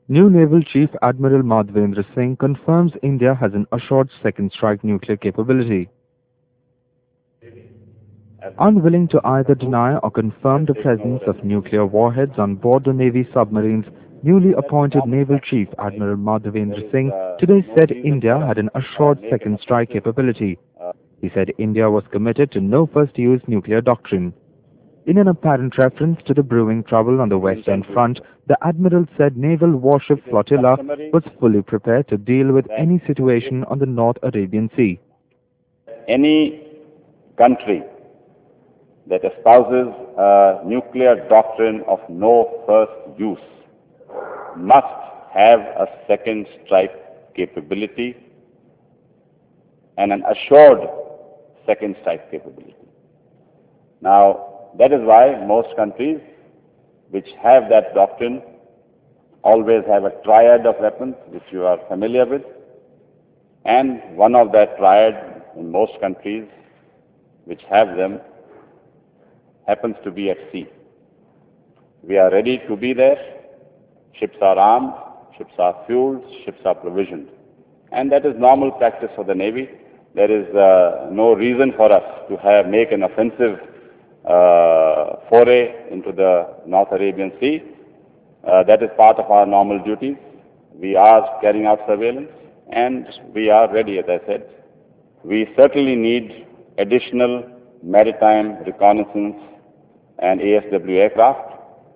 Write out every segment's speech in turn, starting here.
New Naval Chief Admiral Madhavendra Singh confirms India has an assured second strike nuclear capability. Unwilling to either deny or confirm the presence of nuclear warheads on board the Navy submarines, newly appointed Naval Chief Admiral Madhavendra Singh today said India had an assured second strike capability. He said India was committed to no first use nuclear doctrine. In an apparent reference to the brewing trouble on the Western Front, the Admiral said naval warship flotilla was fully prepared to deal with any situation on the North Arabian Sea. Any country that espouses a nuclear doctrine of no first use must have a second strike capability and an assured second strike capability. Now, that is why most countries which have that doctrine always have a triad of weapons, which you are familiar with, and one of that triad in most countries which have them happens to be at sea. We are ready to be there. Ships are armed, ships are fueled, ships are provisioned. And that is normal practice for the Navy. There is no reason for us to make an offensive foray into the North Arabian Sea. That is part of our normal duties. We are carrying out surveillance and we are ready, as I said. We certainly need additional maritime reconnaissance and ASW aircraft,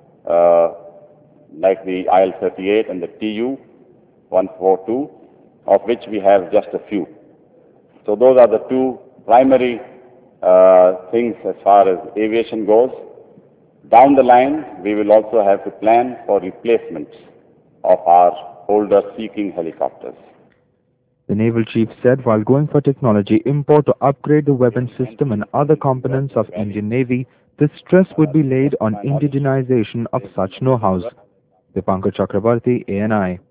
like the IL-38 and the Tu-142, of which we have just a few. So those are the two primary things as far as aviation goes. Down the line, we will also have to plan for replacements of our older Sea King helicopters. The naval chief said while going for technology import to upgrade the weapon system and other components of Indian Navy, the stress would be laid on indigenization of such know-hows. Dipankar Chakrabarti, ANI.